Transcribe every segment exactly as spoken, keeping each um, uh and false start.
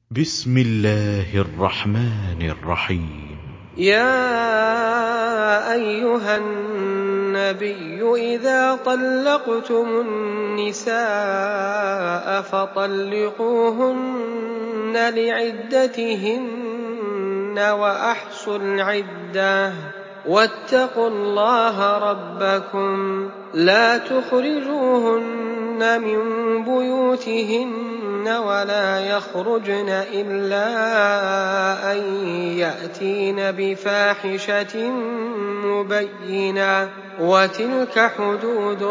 بسم الله الرحمن الرحيم. يا أيها النبي إذا طلقتم النساء فطلقوهن لعدتهن وأحصوا العدة واتقوا الله ربكم لا تخرجوهن من بيوتهن ولا يخرجن إلا أن يأتين بفاحشة مبينة وتلك حدود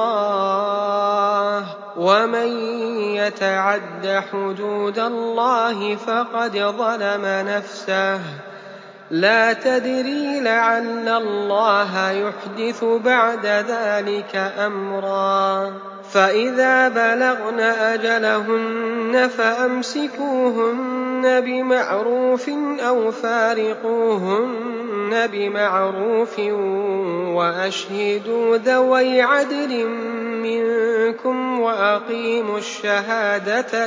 الله ومن يتعد حدود الله فقد ظلم نفسه لا تدري لعل الله يحدث بعد ذلك أمرا فإذا بلغن أجلهن فأمسكوهن بمعروف أو فارقوهن بمعروف وأشهدوا ذوي عدل منكم وأقيموا الشهادة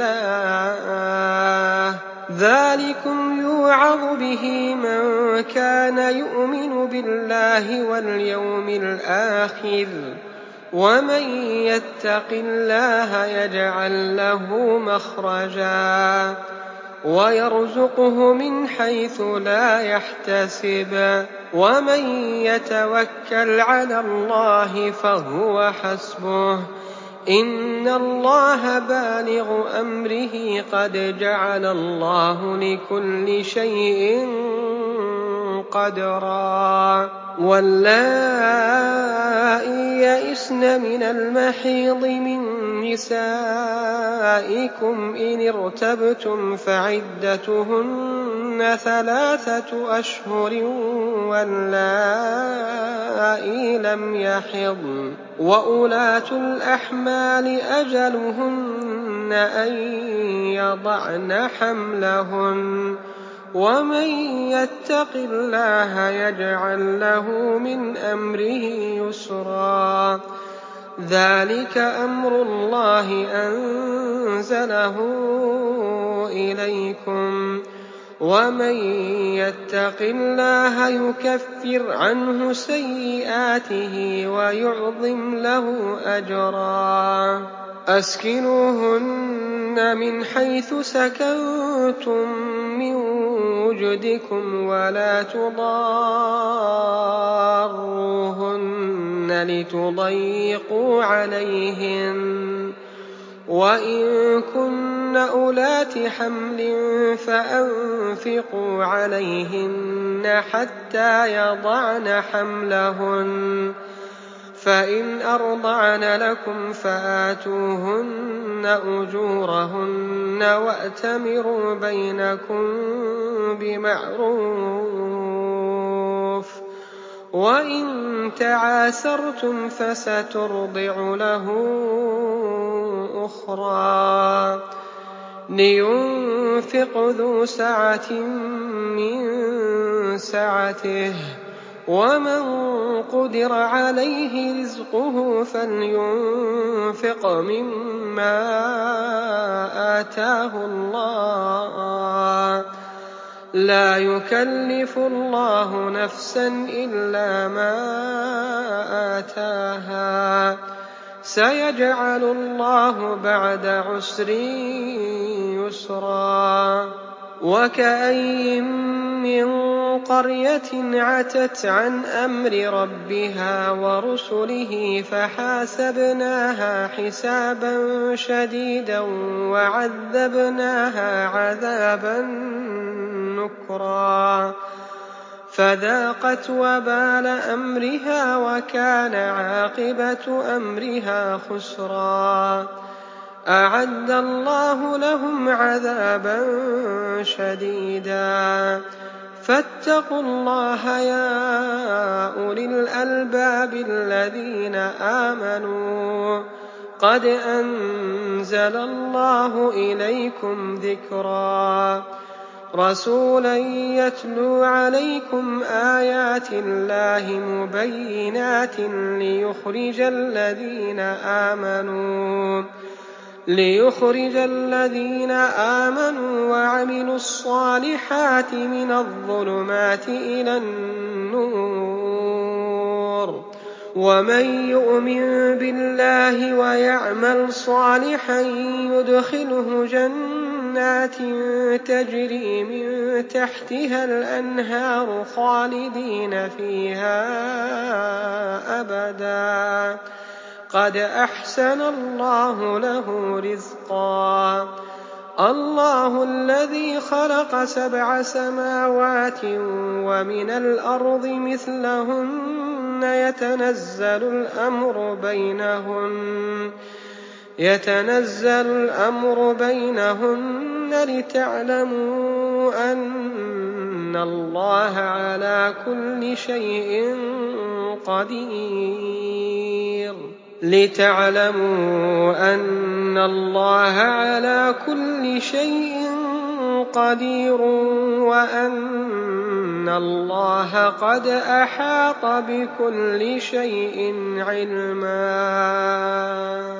لله ذلكم يوعظ به من كان يؤمن بالله واليوم الآخر ومن يتق الله يجعل له مخرجا ويرزقه من حيث لا يحتسب ومن يتوكل على الله فهو حسبه إن الله بالغ أمره قد جعل الله لكل شيء قدرا واللائي يئسن من المحيض من نسائكم إن ارتبتم فعدتهن ثلاثة أشهر واللائي لم يحضن وأولاة الأحمال أجلهن أن يضعن حملهن ومن يتق الله يجعل له من أمره يسرا ذلك أمر الله أنزله إليكم ومن يتق الله يكفر عنه سيئاته ويعظم له أجرا أسكنوهن من حيث سكنتم من وجدكم ولا تضاروهن لتضيقوا عليهن وإن كن أولات حمل فأنفقوا عليهن حتى يضعن حملهن فإن أرضعن لكم فآتوهن أجورهن وأتمروا بينكم بمعروف وإن تعاسرتم فسترضع له أخرى لينفق ذو سعة من سعته ومن قدر عليه رزقه فلينفق مما آتاه الله لا يكلف الله نفسا إلا ما آتاها سيجعل الله بعد عسر يسرا وكأين من قرية عتت عن أمر ربها ورسله فحاسبناها حسابا شديدا وعذبناها عذابا نكرا فذاقت وبال أمرها وكان عاقبة أمرها خسرا أعد الله لهم عذابا شديدا فاتقوا الله يا أولي الألباب الذين آمنوا قد أنزل الله إليكم ذكرا رسولا يتلو عليكم آيات الله مبينات ليخرج الذين آمنوا ليخرج الذين آمنوا وعملوا الصالحات من الظلمات إلى النور. ومن يؤمن بالله ويعمل صالحا يدخله جنات تجري من تحتها الأنهار خالدين فيها أبدا قد أحسن الله له رزقا. الله الذي خلق سبع سماوات ومن الأرض مثلهن يتنزل الأمر بينهن يتنزل الأمر بينهن لتعلموا أن الله على كل شيء قدير لتعلموا أن الله على كل شيء قدير وأن الله قد أحاط بكل شيء علما.